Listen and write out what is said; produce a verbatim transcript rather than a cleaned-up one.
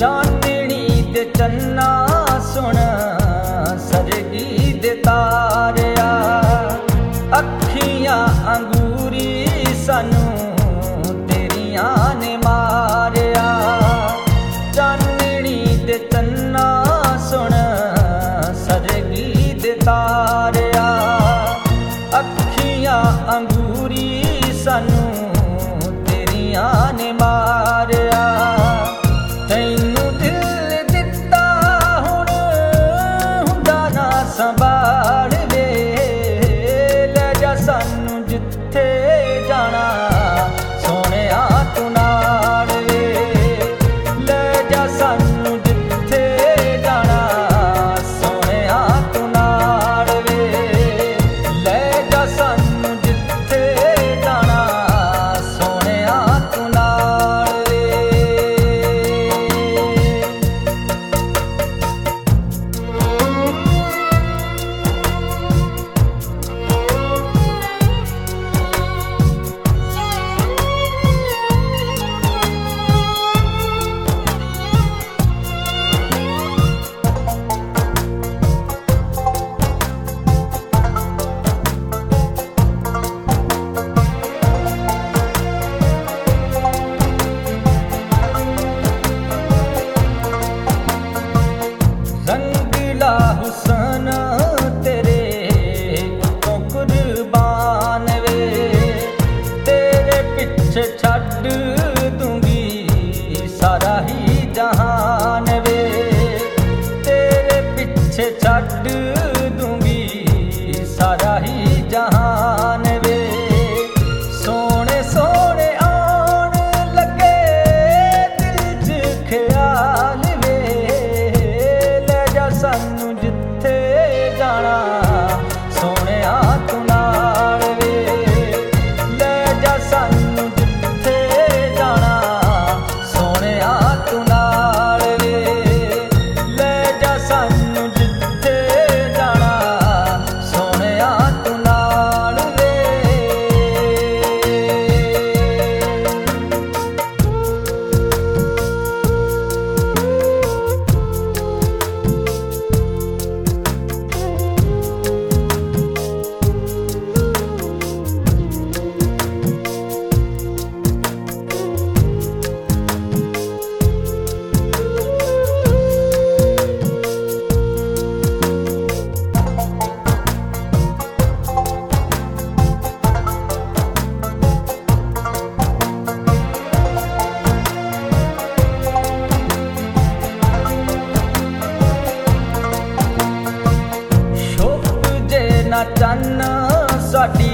चांदनी दे चन्ना सुन सरगी दे तारिया अखियां अंगूरी सानू तेरिया ने मारिया। चांदनी दे चन्ना सुन सरगी दे तारिया अखियां अंगूरी सानू तेरिया ने मारिया। तैनू दिल दिता हुण हुंदा ना संभाल वे ले जा सानू जिथे जाना सोहणिया तू नाल वे ले जा सानू जिथे जाना सोहणिया तू नाल वे ले जा सानू जिथे जाना सोहणिया तू नाल वे। रंगीला हुसन तेरे उत्तों कुर्बान वे तेरे पिछे छड्ड दूंगी सारा ही जहान वे तेरे पिछे छड्ड दूंगी सारा ही जहान वे। सोने सोने आन लगे दिल च ख्याल वे ले जा सानू जिथे जाना सोहणिया तू नाल वे ले जा सानू जिथे जाना सोहणिया तू नाल वे ले जा सानू जिथे जाना सोहणिया तू नाल वे। ना चन्न साडी